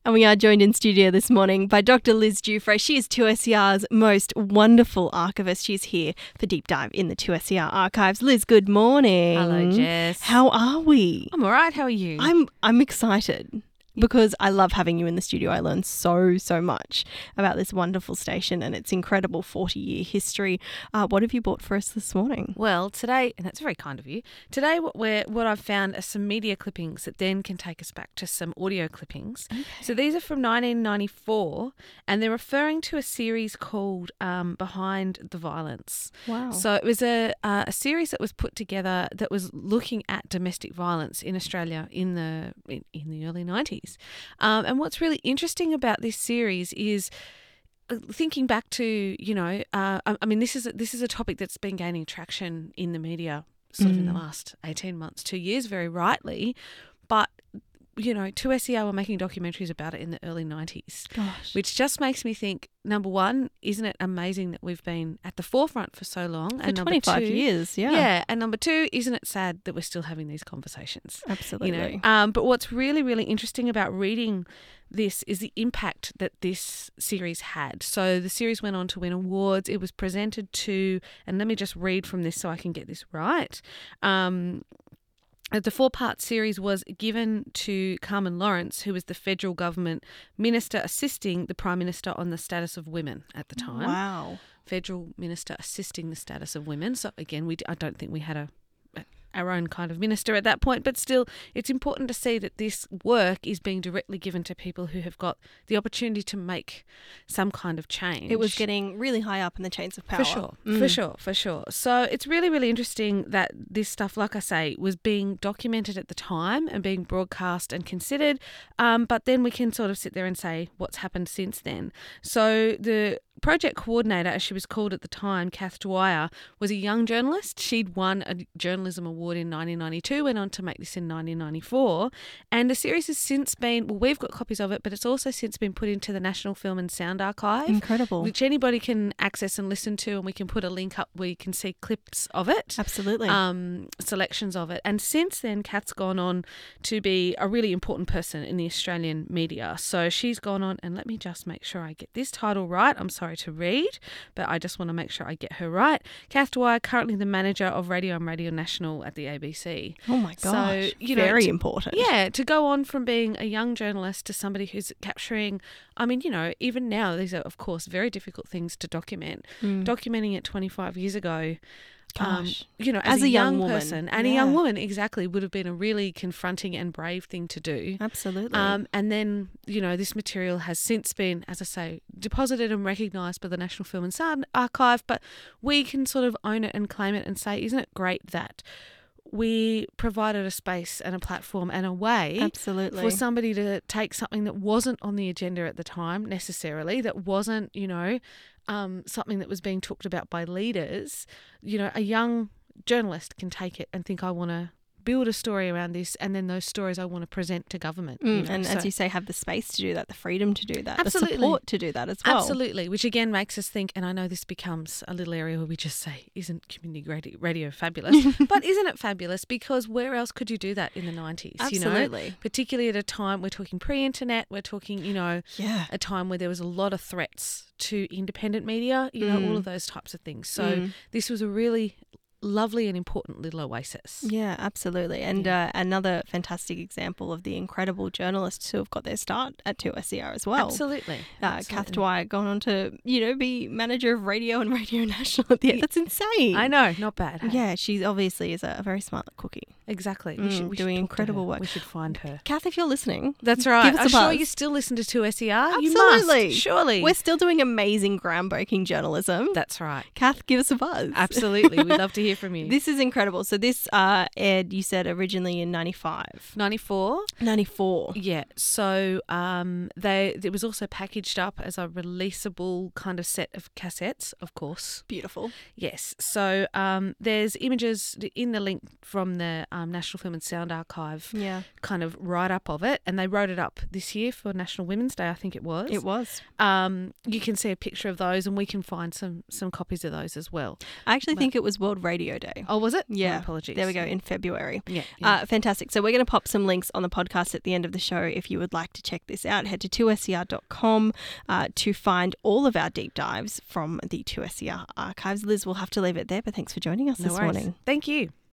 And we are joined in studio this morning by Dr. Liz Giuffre. She is 2SER's most wonderful archivist. She's here for Deep Dive in the 2SER archives. Liz, good morning. Hello, Jess. How are we? I'm all right. How are you? I'm excited because I love having you in the studio. I learned so much about this wonderful station and its incredible 40-year history. What have you brought for us this morning? Well, today, and that's very kind of you, today what I've found are some media clippings that then can take us back to some audio clippings. Okay. So these are from 1994 and they're referring to a series called Behind the Violence. Wow. So it was a series that was put together that was looking at domestic violence in Australia in the early 90s. And what's really interesting about this series is thinking back to, this is a topic that's been gaining traction in the media sort of in the last 18 months, 2 years, very rightly. But 2SER were making documentaries about it in the early 90s. Gosh. Which just makes me think, number one, isn't it amazing that we've been at the forefront for so long? For 25 years, yeah. Yeah, and number two, isn't it sad that we're still having these conversations? Absolutely. But what's really, really interesting about reading this is the impact that this series had. So the series went on to win awards. It was presented to, and let me just read from this so I can get this right. The 4-part series was given to Carmen Lawrence, who was the federal government minister assisting the Prime Minister on the status of women at the time. Wow. Federal minister assisting the status of women. So again, I don't think we had our own kind of minister at that point, but still it's important to see that this work is being directly given to people who have got the opportunity to make some kind of change. It was getting really high up in the chains of power. For sure. So it's really, really interesting that this stuff, like I say, was being documented at the time and being broadcast and considered, but then we can sort of sit there and say what's happened since then. So the project coordinator, as she was called at the time, Kath Dwyer, was a young journalist. She'd won a journalism award in 1992, went on to make this in 1994. And the series has since been, we've got copies of it, but it's also since been put into the National Film and Sound Archive. Incredible. Which anybody can access and listen to, and we can put a link up where you can see clips of it. Absolutely. Selections of it. And since then, Kath's gone on to be a really important person in the Australian media. So she's gone on, and let me just make sure I get this title right. I'm sorry to read, but I just want to make sure I get her right. Kath Dwyer, currently the manager of Radio and Radio National at the ABC. Oh my gosh. So, very important. Yeah, to go on from being a young journalist to somebody who's capturing, even now, these are, of course, very difficult things to document. Documenting it 25 years ago, Gosh. as a young woman. person and a young woman, exactly, would have been a really confronting and brave thing to do. Absolutely. And then, this material has since been, as I say, deposited and recognised by the National Film and Sound Archive, but we can sort of own it and claim it and say, isn't it great that we provided a space and a platform and a way Absolutely. for somebody to take something that wasn't on the agenda at the time necessarily, that wasn't, something that was being talked about by leaders. A young journalist can take it and think, I want to build a story around this, and then those stories I want to present to government. As you say, have the space to do that, the freedom to do that, Absolutely. the support to do that as well. Absolutely, which again makes us think, and I know this becomes a little area where we just say, isn't community radio fabulous? But isn't it fabulous? Because where else could you do that in the 90s? Absolutely. Particularly at a time, we're talking pre-internet, we're talking, a time where there was a lot of threats to independent media, all of those types of things. So this was a really lovely and important little oasis. Yeah, absolutely. And another fantastic example of the incredible journalists who have got their start at 2SER as well. Absolutely. Kath Dwyer gone on to, be manager of Radio and Radio National at the end. That's insane. I know, not bad. Hey? Yeah, she obviously is a very smart cookie. Exactly. We should doing incredible work. We should find her. Kath, if you're listening, that's right. Give us I'm a buzz. sure you still listen to 2SER. Absolutely. You must, surely. We're still doing amazing, groundbreaking journalism. That's right. Kath, give us a buzz. Absolutely. We'd love to hear from you. This is incredible. So this aired, you said, originally in 95. 94. 94. Yeah. So it was also packaged up as a releasable kind of set of cassettes, of course. Beautiful. Yes. So there's images in the link from the National Film and Sound Archive Yeah. kind of write-up of it, and they wrote it up this year for National Women's Day, I think it was. It was. You can see a picture of those, and we can find some copies of those as well. I actually think it was World Radio Day. Oh, was it? Yeah. My apologies. There we go, in February. Yeah. Fantastic. So we're going to pop some links on the podcast at the end of the show if you would like to check this out. Head to 2ser.com to find all of our deep dives from the 2SER archives. Liz, we'll have to leave it there, but thanks for joining us No this worries. morning. Thank you.